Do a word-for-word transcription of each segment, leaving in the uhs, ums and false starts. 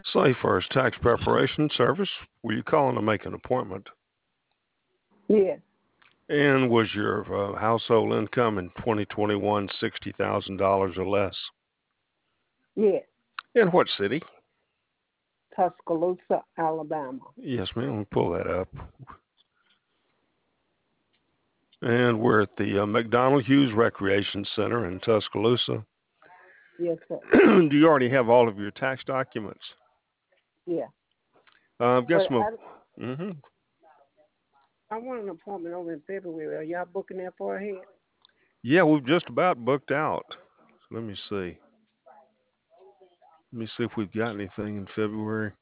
Say First Tax Preparation Service. Were you calling to make an appointment? Yes, And was your uh, household income in twenty twenty-one sixty thousand dollars or less? yes. In what city? Tuscaloosa, Alabama. Yes, ma'am. Let me pull that up. And we're at the uh, McDonald Hughes Recreation Center in Tuscaloosa. Yes, sir. Do you already have all of your tax documents? Yeah. Uh, I've got But some. I, Mm-hmm. I want an appointment over in February. Are y'all booking that far ahead? Yeah, we've just about booked out. So let me see. Let me see if we've got anything in February.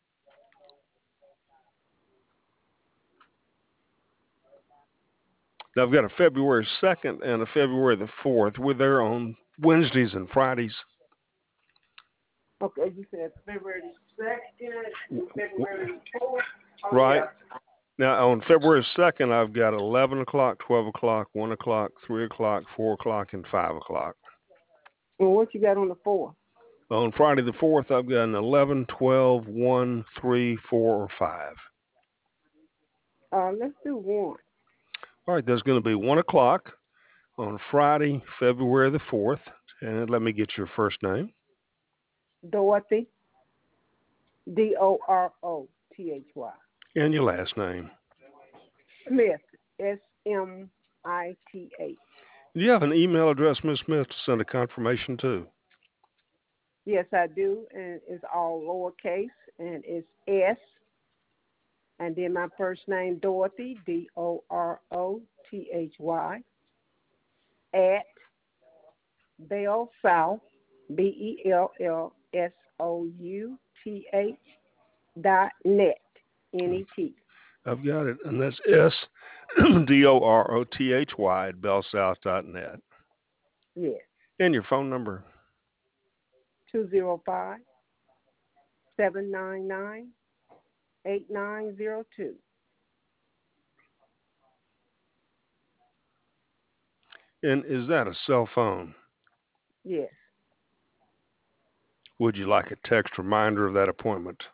Now, I've got a February second and a February the fourth. We're there on Wednesdays and Fridays. Okay, you said February second and February fourth. Oh, Right. yeah. Now, on February second, I've got eleven o'clock, twelve o'clock, one o'clock, three o'clock, four o'clock, and five o'clock. And what you got on the fourth? On Friday the fourth, I've got an eleven, twelve, one, three, four, or five. Uh, let's do one. All right, there's going to be one o'clock on Friday, February the fourth. And let me get your first name Dorothy. D O R O T H Y. and your last name. Smith. S M I T H. Do you have an email address, Miss Smith, to send a confirmation to? Yes, I do, and it's all lowercase, and it's S, and then my first name Dorothy, D O R O T H Y, at Bell South, B E L L S O U T H dot net, N E T. I've got it, and that's S D O R O T H Y at bellsouth dot net. Yes, And your phone number. two zero five, seven nine nine, eight nine zero two. And is that a cell phone? Yes. Would you like a text reminder of that appointment?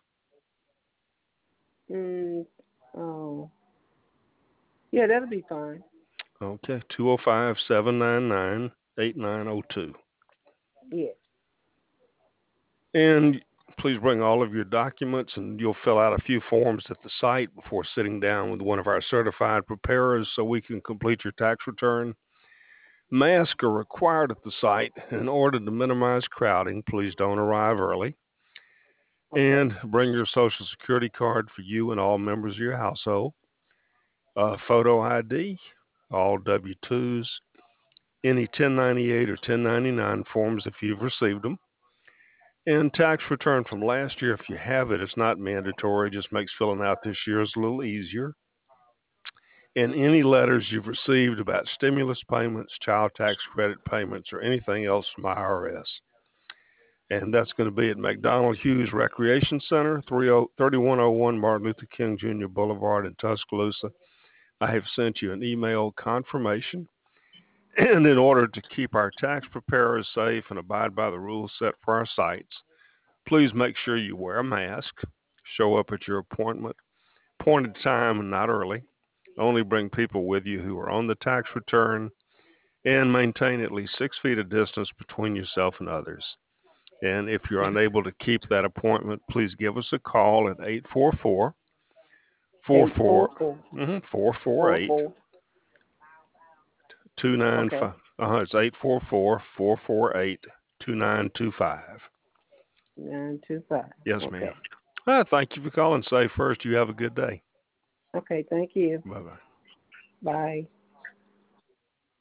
Mm, oh, yeah, that'll be fine. Okay, two oh five, seven nine nine, eight nine oh two. Yes. And please bring all of your documents, and you'll fill out a few forms at the site before sitting down with one of our certified preparers so we can complete your tax return. Masks are required at the site. In order to minimize crowding, please don't arrive early. Okay. And bring your social security card for you and all members of your household. Uh, photo I D, all W two's, any ten ninety-eight or ten ninety-nine forms if you've received them. And tax return from last year, if you have it, it's not mandatory, just makes filling out this year's a little easier. And any letters you've received about stimulus payments, child tax credit payments, or anything else from I R S. And that's going to be at McDonald Hughes Recreation Center, thirty-one oh one Martin Luther King Junior Boulevard in Tuscaloosa. I have sent you an email confirmation. And in order to keep our tax preparers safe and abide by the rules set for our sites, please make sure you wear a mask, show up at your appointment, appointed time and not early. Only bring people with you who are on the tax return, and maintain at least six feet of distance between yourself and others. And if you're unable to keep that appointment, please give us a call at eight four four, Eight four 44 four mm-hmm, four four four eight, four. two nine Okay. five. Uh-huh, it's eight four four, four four eight, two nine two five. Nine two five. Yes, ma'am. Okay. Ah, thank you for calling. Say First, you have a good day. Okay. Thank you. Bye bye. Bye.